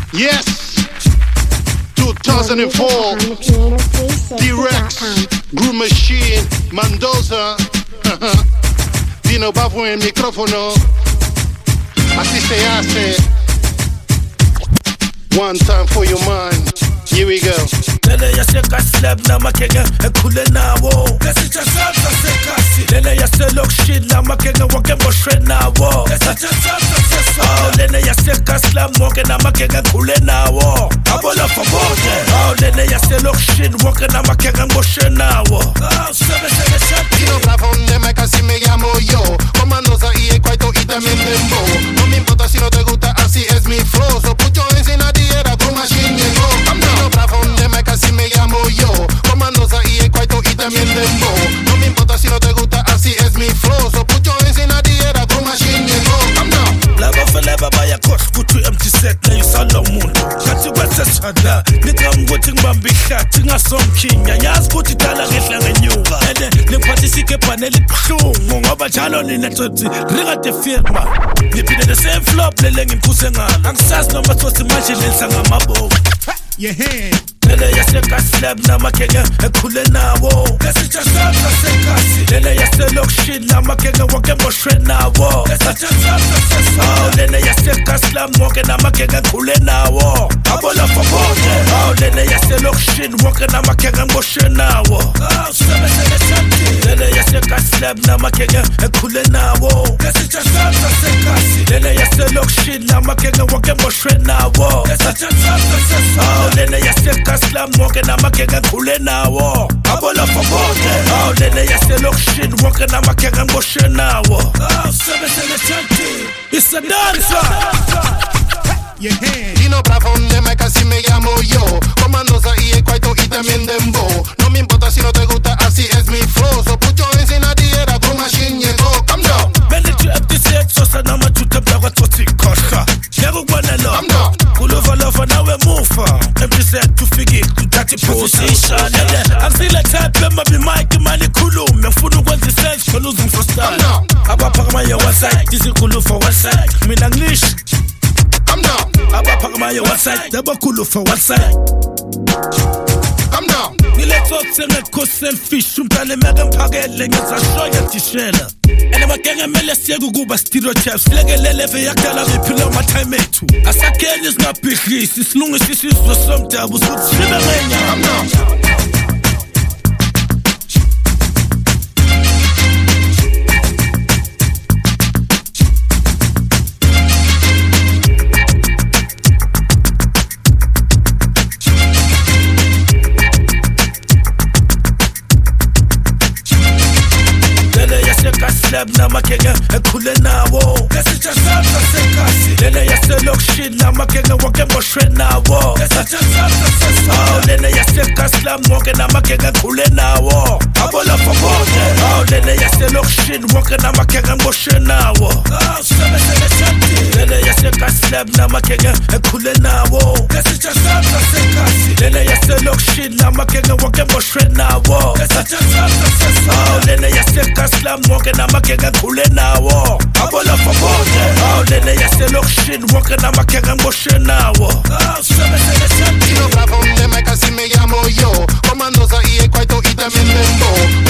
Yes, 2004, D-Rex, Groove Machine, Mendoza, Dino Bavo en micrófono, así se hace. One time for your mind, here we go. Lele ya seka slab na makenge ekule nawo. Kasi cha sabta sekasi. Lele ya se lock shit na makenge wake moshre nawo. Kasi cha sabta sesa. Lele ya seka slab wake na makenge ekule nawo. Abola for bote. Lele ya se lock shit wake na makenge moshre nawo. Sebe sebe shati. Tino Bravo me casi me llamo yo. Comandoza y el cuarto y también dembo. No me importa si no te gusta, así es mi flow. So put your hands in the air, Groove Machine llegó. Tino Bravo me casi me llamo yo. Comandoza y el cuarto y también dembo. No me importa si no te gusta, así es mi flow. So put your hands in the air, Groove Machine llegó. Come now. Lava forever by a course, put to empty set, now you Solomon. Got you what's a chada. Nigga, I'm watching Bambi Cat, Tinga Song King, and Yas put it all against Langanuga. And then the party sick panel, Munga Jalon in a toti, ring at the firma. Nipping the same flop, the leg in Pusenga. And Sas number to imagine in Sangamabo. Your hand. Lele ya seka slab na makenge ekule nawo. Kasi cha sabta sekasi. Lele ya se lock shit na makenge wake moshre nawo. Kasi cha sabta sesa. Lele ya seka slab wake na makenge ekule nawo. Abola for bote. Lele ya se lock shit wake na makenge moshre nawo. Sebe sebe shati. Lele ya seka slab na makenge ekule nawo. Kasi cha sabta sekasi. Lele ya se lock shit na makenge wake moshre nawo. Kasi cha sabta sesa. Lele ya seka slam walking na makenge kule nawo. Abola for bote. Lele ya se lock shit walking na makenge moshe nawo. Sebe sebe chanti. It's a dancer. Your hand. Dino Bravo me casi me llamo yo. Comandoza y el cuarto y también dembo. No me importa si no te gusta, así es mi flow. So put your hands in the air, Groove Machine llegó. Come down. Bele tu empty set, so sa nama tu te blaga toti kosha. Yego gwanelo. Come down. Kulova lova na we mufa. Empty set tu figi tu tati position. I'm still a type of my mic mani kulu. Mefunu kwenzi self for losing for style. Abapakama ya one side, disi kulu for one side. Minanglish. Come down. Abapakama ya one side, daba kulu for one side. Come down. Nile toksenga ko selfish. Umpale megan pagele ngeza shoya tishela. Ene makenge mele siyegu kuba stereotypes. Legelele ve yakala vipila matime etu. Asakeli singabhidlisi silungisa isizwe somdabu suthi sibe ngenya. Come down. Slab na makenge ekule nawo. Kasi cha sabta sekasi. Lele ya se lock shit na makenge wake moshre nawo. Kasi cha sabta sesa. Lele ya seka slab wake na makenge ekule nawo. Abola for bote. Lele ya se lock shit wake na makenge moshre nawo. Sebe sebe shati. Lele ya seka slab na makenge ekule nawo. Kasi cha sabta sekasi. Lele ya se lock shit na makenge wake moshre nawo. Kasi cha sabta sesa. Lele ya seka slab wake na makenge kule nawo. Abola for bote. Lele ya se lock shit wake na makenge moshe nawo. Sebe sebe shati. Tino Bravo me casi me llamo yo. Comandoza y el cuarto y también dembo.